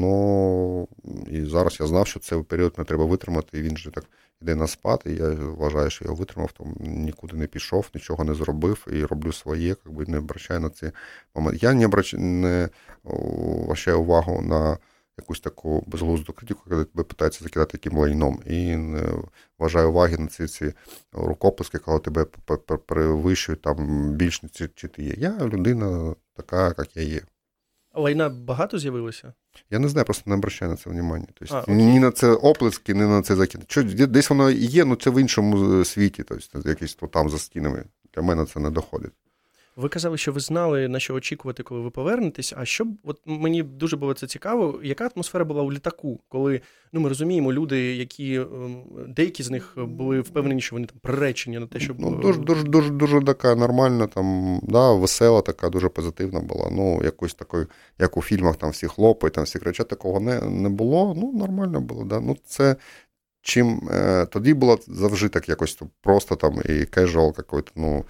Speaker 4: і зараз я знав, що цей період не треба витримати, і він же так йде на спад, і я вважаю, що я витримав, тому нікуди не пішов, нічого не зробив, і роблю своє, не обращаю на ці моменти. Я не вважаю увагу на якусь таку безглузду критику, коли тебе питаються закидати таким лайном, і не вважаю уваги на ці рукоплески, коли тебе перевищують там більш, чи ти є. Я людина така, як я є.
Speaker 3: Лайна багато з'явилося?
Speaker 4: Я не знаю, просто не обращаю на це увагу. Тобто, ні на це оплески, ні на це закид. Десь воно є, це в іншому світі, тобто якесь там за стінами. Для мене це не доходить.
Speaker 3: Ви казали, що ви знали, на що очікувати, коли ви повернетесь. А що, от мені дуже було це цікаво, яка атмосфера була у літаку, коли, ми розуміємо, люди, які, деякі з них були впевнені, що вони там приречені на те, щоб...
Speaker 4: Дуже така нормальна, там, да, весела, така, дуже позитивна була. Якось такої, як у фільмах, там всі хлопають, там всі кричать, такого не було. Нормально було, да. Це... Чим тоді було завжди так якось просто там і casual какой-то,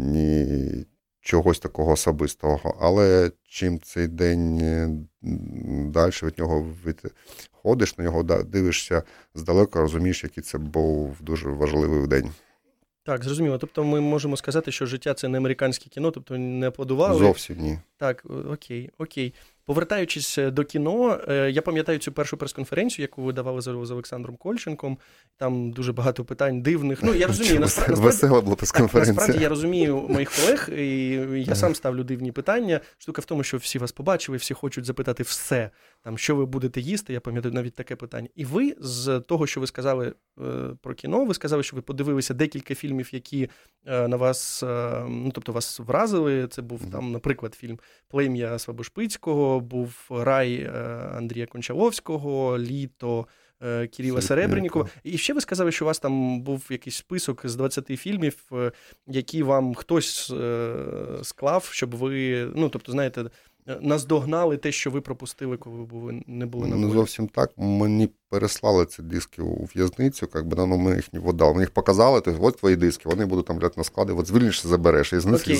Speaker 4: ні чогось такого особистого. Але чим цей день далі від нього відходиш, на нього дивишся здалека, розумієш, який це був дуже важливий день.
Speaker 3: Так, зрозуміло. Тобто ми можемо сказати, що життя – це не американське кіно, тобто не аплодували?
Speaker 4: Зовсім ні.
Speaker 3: Так, окей. Повертаючись до кіно, я пам'ятаю цю першу прес-конференцію, яку ви давали з Олександром Кольченком. Там дуже багато питань дивних. Я розумію,
Speaker 4: весела була прес-конференція.
Speaker 3: Насправді я розумію моїх колег, і я сам ставлю дивні питання. Штука в тому, що всі вас побачили, всі хочуть запитати все. Там, що ви будете їсти, я пам'ятаю навіть таке питання. І ви з того, що ви сказали про кіно, ви сказали, що ви подивилися декілька фільмів, які на вас, тобто вас вразили. Це був там, наприклад, фільм «Плем'я Свабошпицького», був «Рай» Андрія Кончаловського, «Літо» Кирила Серебреннікова. І ще ви сказали, що у вас там був якийсь список з 20 фільмів, які вам хтось склав, щоб ви, тобто, знаєте, наздогнали те, що ви пропустили, коли ви не були на волі.
Speaker 4: Не зовсім так. Мені переслали ці диски у в'язницю, ми їх не видали. Мені їх показали, тобто, от твої диски, вони будуть там лежати на складі, от звільнишся, забереш. Я з них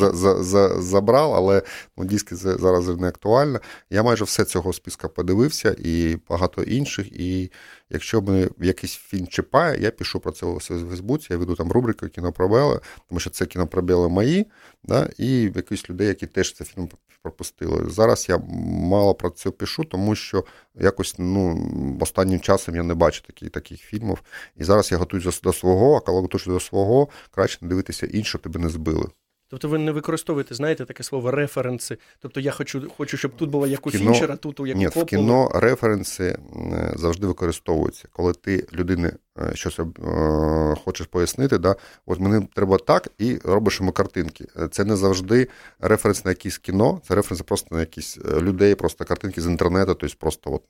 Speaker 4: забрав, але диски зараз не актуально. Я майже все цього списка подивився, і багато інших, і якщо мене якийсь фільм чіпає, я пишу про це у Фейсбуці, я веду там рубрику «Кінопробели», тому що це кінопробели мої, да, і якісь людей, які теж цей фільм пропустили. Зараз я мало про це пишу, тому що якось, останнім часом я не бачу таких фільмів. І зараз я готуюся до свого, а коли готуюся до свого, краще не дивитися інше, щоб тебе не збили.
Speaker 3: Тобто ви не використовуєте, знаєте, таке слово «референси». Тобто я хочу, щоб тут було як у Фінчера, тут як у Копполи.
Speaker 4: Ні, в кіно референси завжди використовуються. Коли ти людини щось хочеш пояснити, да, от мені треба так, і робиш йому картинки. Це не завжди референс на якесь кіно, це референс просто на якісь людей, просто картинки з інтернету, тобто просто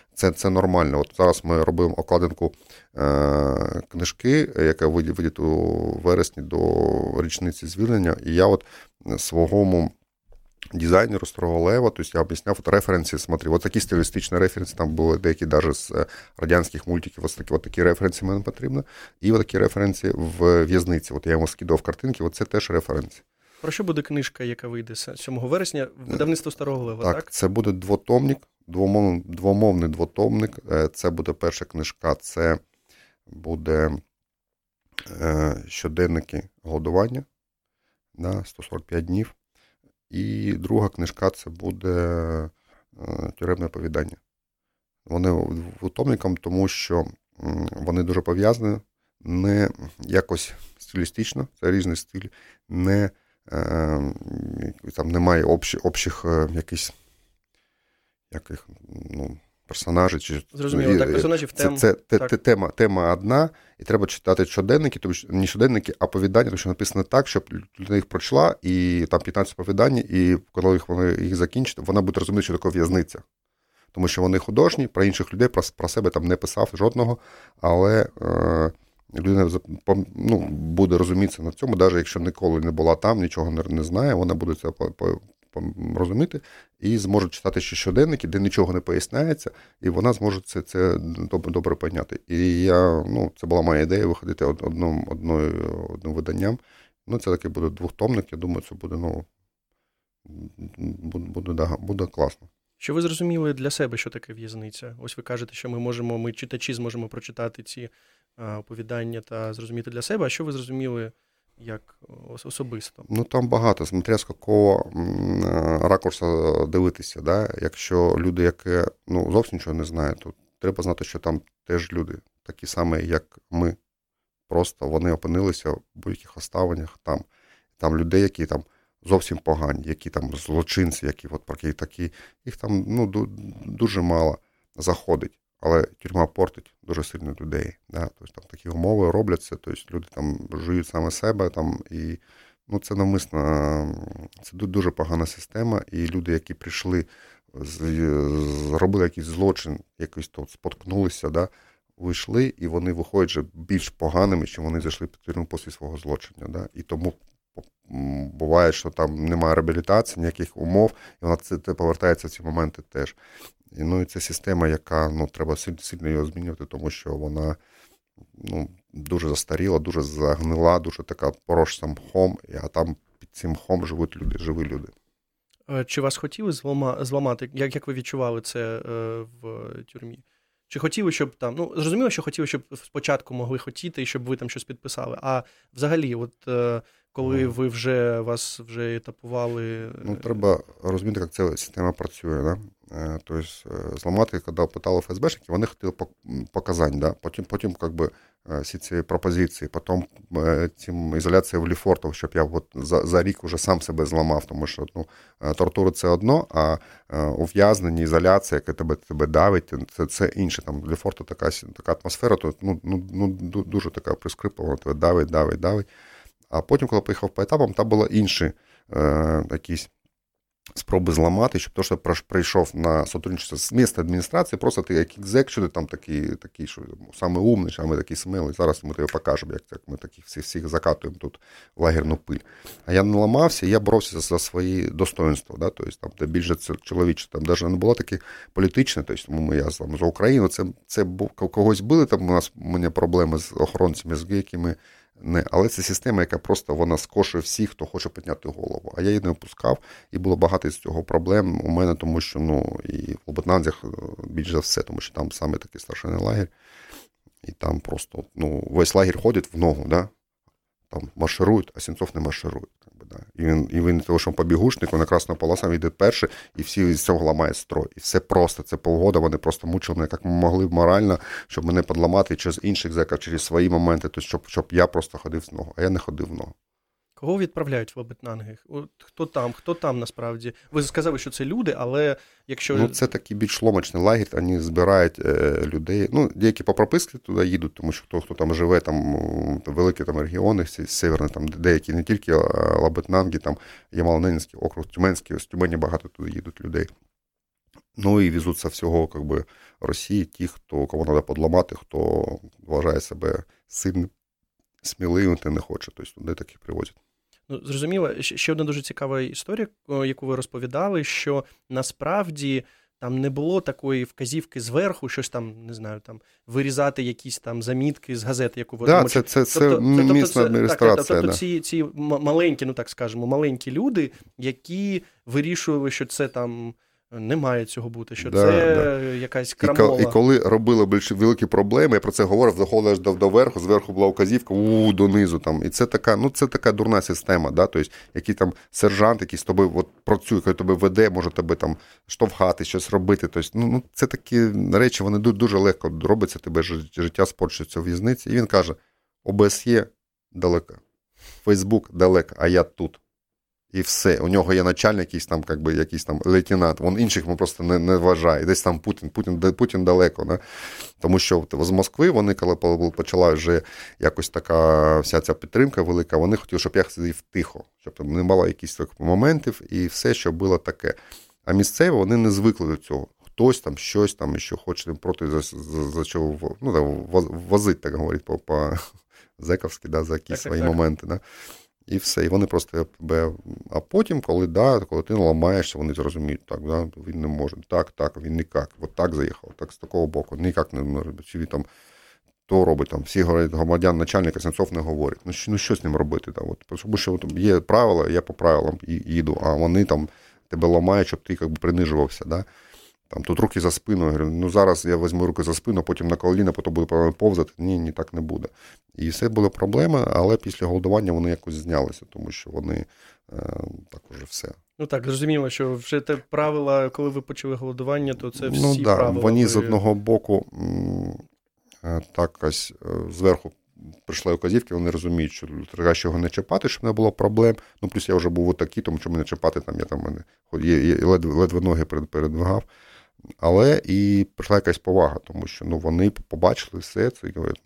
Speaker 4: це нормально. От зараз ми робимо окладинку книжки, яка вийде у вересні до річниці звільнення, і я свого дизайнеру Старого Лева, тобто я об'ясняв референси, смотри, такі стилістичні референси, там були деякі навіть з радянських мультиків, такі референси мені потрібно, і такі референси в в'язниці. Я йому скидав картинки, це теж референси.
Speaker 3: Про що буде книжка, яка вийде 7 вересня, видавництво Старого Лева, так?
Speaker 4: Це буде двомовний двотомник, це буде перша книжка, це буде щоденники голодування, 145 днів. І друга книжка – це буде тюремне оповідання. Вони двотомником, тому що вони дуже пов'язані, не якось стилістично, це різний стиль, там немає общих якихось персонажів.
Speaker 3: Зрозуміло, так, персонажів,
Speaker 4: тема одна, і треба читати щоденники, тобто не щоденники, а оповідання, тому що написано так, щоб людина їх прочла, і там 15 оповідань, і коли вони їх закінчать, вона буде розуміти, що таке в'язниця. Тому що вони художні, про інших людей, про себе там не писав жодного, але людина буде розумітися на цьому, навіть якщо ніколи не була там, нічого не знає, вона буде це розуміти і зможе читати ще щоденники, де нічого не поясняється, і вона зможе це добре поняти. І це була моя ідея виходити одним виданням. Це таки буде двохтомник, я думаю, це буде класно.
Speaker 3: Що ви зрозуміли для себе, що таке в'язниця? Ось ви кажете, що ми читачі зможемо прочитати ці оповідання та зрозуміти для себе, а що ви зрозуміли як особисто?
Speaker 4: Там багато, смотря з якого ракурсу дивитися. Да? Якщо люди, які зовсім нічого не знають, то треба знати, що там теж люди, такі самі, як ми. Просто вони опинилися в будь-яких обставинах там. Там людей, які там зовсім погані, які там злочинці, які такі, їх там дуже мало заходить. Але тюрма портить дуже сильно людей. Да? Тобто там такі умови робляться, тобто люди там жують саме себе, там, і це навмисно це дуже погана система, і люди, які прийшли, зробили якийсь злочин, якийсь тут споткнулися, да, вийшли, і вони виходять вже більш поганими, чим вони зайшли під тюрму після свого злочину. Да? І тому буває, що там немає реабілітації, ніяких умов, і вона повертається в ці моменти теж. І це система, яка, треба сильно її змінювати, тому що вона дуже застаріла, дуже загнила, дуже така порожнім мхом, а там під цим мхом живі люди.
Speaker 3: Чи вас хотіли зламати? Як ви відчували це в тюрмі? Чи хотіли, щоб там, зрозуміло, що хотіли, щоб спочатку могли хотіти, і щоб ви там щось підписали, а взагалі, коли вас вже етапували...
Speaker 4: Треба розуміти, як ця система працює, да? Тобто, зламати, коли питали ФСБшники, вони хотіли показань, да? Потім всі ці пропозиції, потім ізоляція в Лефортово, щоб я за рік вже сам себе зламав, тому що тортура – це одно, а ув'язнення, ізоляція, яка тебе давить, це інше. Там в Лефортово така атмосфера, то дуже така прискриплена, тебе давить. А потім, коли поїхав по етапам, там були інші якісь спроби зламати, щоб то, що прийшов на сотрудничество з місцевої адміністрації, просто ти як екзек, що ти там такий, що саме умний, а ми такі смілий, зараз ми тобі покажемо, як ми таких всіх закатуємо тут в лагерну пиль. А я не ламався, і я боровся за свої достоинства, да? Тобто, там, де більше це чоловіче, там навіть не було таке політичне, тобто, я за Україну, це когось були, там у мене проблеми з охоронцями, з якими але це система, яка просто вона скошує всіх, хто хоче підняти голову. А я її не опускав, і було багато з цього проблем у мене, тому що, і в Лабытнанзях більш за все, тому що там саме такий страшний лагерь, і там просто, весь лагерь ходить в ногу, да? Там марширують, а Сенцов не марширує. Да? І він того, що побігушник, на красна полоса йде перший, і всі з цього ламають строй. І все просто, це полгода, вони просто мучили мене, як могли морально, щоб мене підламати через інших зеків, через свої моменти, то щоб я просто ходив з ногу, а я не ходив в ногу.
Speaker 3: Кого відправляють в Лабытнанги? Хто там насправді? Ви сказали, що це люди, але якщо...
Speaker 4: Це такий більш ломочний лагерь, вони збирають людей. Деякі по прописці туди їдуть, тому що хто там живе, там великі там регіони, северні, там деякі не тільки Лабытнанги, там Ямало-Ненецький округ, Тюменський, з Тюмені багато туди їдуть людей. І везуться всього, Росії, ті, кого треба підламати, хто вважає себе сильним, сміливим, та не хоче, тобто туди таких привозять.
Speaker 3: Зрозуміло. Ще одна дуже цікава історія, яку ви розповідали, що насправді там не було такої вказівки зверху, щось там, не знаю, там вирізати якісь там замітки з газети, яку ви
Speaker 4: отримали. Це місцева адміністрація.
Speaker 3: Тобто ці маленькі, так скажемо, маленькі люди, які вирішували, що це там не має цього бути, що це якась крамола.
Speaker 4: І коли робили великі проблеми, я про це говорив, заходиш до верху, зверху була вказівка, донизу. Там. І це така дурна система, да? Тобто, який там сержант, який з тобою працює, коли тебе веде, може тебе там штовхати, щось робити. Тобто, це такі речі, вони дуже легко робляться, тебе життя спорчується в в'язниці. І він каже, ОБСЄ далеко, Фейсбук далеко, а я тут. І все. У нього є начальник, якийсь там лейтенант. Він інших просто не вважає. Десь там Путін далеко. Да? Тому що з Москви вони, коли почала вже якось така вся ця підтримка велика, вони хотіли, щоб я сидів тихо, щоб там не було якихось таких моментів і все, що було таке. А місцеві, вони не звикли до цього. Хтось там, щось там, що хоче проти за чого, возить, так говорить, по-зековськи, да, за якісь свої моменти. Да? І все, і вони просто тебе... А потім, коли ти ламаєшся, вони зрозуміють, так, да, він не може, так, він ніяк, так заїхав, так з такого боку, ніяк не може, чи він там то робить, там, всі громадян начальника Сенцов не говорять. Що з ним робити? Там, тому що є правила, я по правилам їду, а вони там тебе ламають, щоб ти принижувався, да? Там, тут руки за спину, я говорю, зараз я візьму руки за спину, потім на коліна, потім буду повзати. Ні, так не буде. І все були проблеми, але після голодування вони якось знялися, тому що вони так уже все.
Speaker 3: Так, зрозуміло, що вже те правила, коли ви почали голодування, то це всі правила.
Speaker 4: Вони з одного боку так ось зверху прийшли указівки, вони розуміють, що краще його не чіпати, щоб не було проблем. Плюс я вже був отакий, тому що мене чіпати, я ледве ноги передвигав. Але і прийшла якась повага, тому що вони побачили все це і говорять,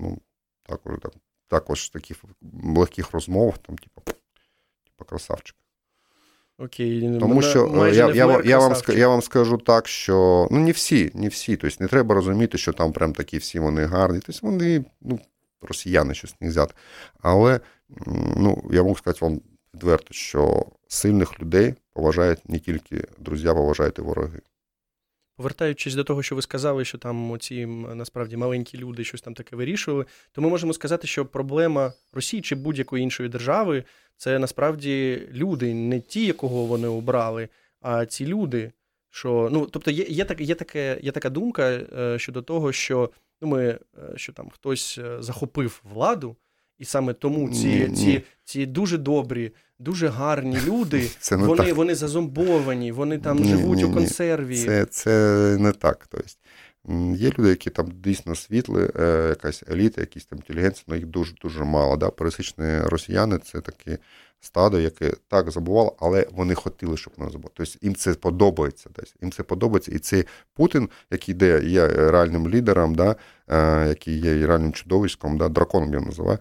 Speaker 4: також таких легких розмов, там, типу красавчик.
Speaker 3: Окей.
Speaker 4: Тому що я вам скажу так, що не всі, тобто не треба розуміти, що там прям такі всі вони гарні, тобто вони, росіяни, щось не взяти. Але, я можу сказати вам відверто, що сильних людей поважають не тільки друзі, поважають і вороги.
Speaker 3: Повертаючись до того, що ви сказали, що там оці, насправді, маленькі люди щось там таке вирішували, то ми можемо сказати, що проблема Росії чи будь-якої іншої держави – це, насправді, люди, не ті, якого вони обрали, а ці люди, що, тобто є така думка щодо того, що, що там хтось захопив владу, і саме тому ці дуже добрі, дуже гарні люди, вони зазомбовані, вони там живуть у консерві.
Speaker 4: Це не так. Тобто, є люди, які там дійсно світли, якась еліта, якісь там інтелігенція, але їх дуже мало. Да? Пересічні росіяни – це такі стадо, яке так забувало, але вони хотіли, щоб воно забувало. Тобто їм це подобається. Їм це подобається. І цей Путін, який є реальним лідером, да, який є реальним чудовиськом, да, драконом я називаю,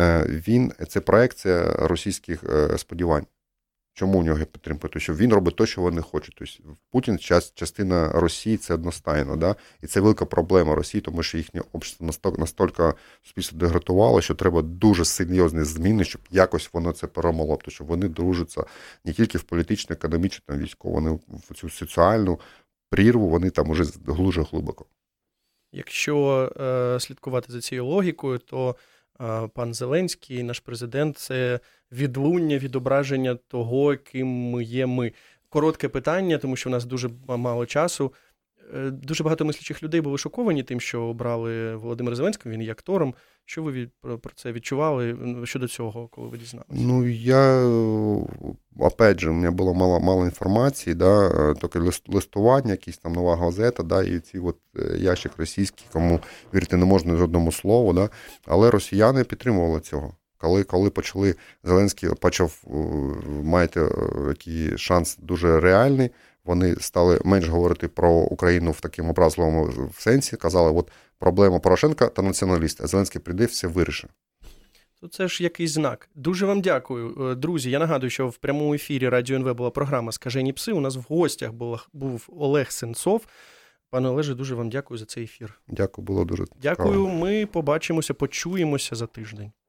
Speaker 4: це проекція російських сподівань. Чому у нього є підтримка? Тому що він робить те, що вони хочуть. Тобто Путін частина Росії, це одностайно. Да? І це велика проблема Росії, тому що їхнє общество настільки суспільство деградувало, що треба дуже серйозні зміни, щоб якось воно це перемогло. Тому що вони дружаться не тільки в політичну, економічну, там, військову, вони в цю соціальну прірву, вони там уже дуже глибоко.
Speaker 3: Якщо слідкувати за цією логікою, то пан Зеленський, наш президент, це відлуння, відображення того, ким ми є ми. Коротке питання, тому що в нас дуже мало часу. Дуже багато мислячих людей були шоковані тим, що обрали Володимира Зеленського, він є актором. Що ви про це відчували щодо цього, коли ви дізналися?
Speaker 4: Опять же, у мене було мало інформації, да, тільки листування, якісь там нова газета, да, і ці ящик російський, кому вірити не можна жодному слову, да, але росіяни підтримували цього. Коли Зеленський почав мати який шанс дуже реальний, вони стали менш говорити про Україну в такому образливому сенсі, казали, проблема Порошенка та націоналіст, а Зеленський прийде, все вирішить.
Speaker 3: То це ж якийсь знак. Дуже вам дякую. Друзі, я нагадую, що в прямому ефірі Радіо НВ була програма «Скажені пси». У нас в гостях був Олег Сенцов. Пане Олеже, дуже вам дякую за цей ефір.
Speaker 4: Дякую, було дуже цікаво.
Speaker 3: Дякую, ми побачимося, почуємося за тиждень.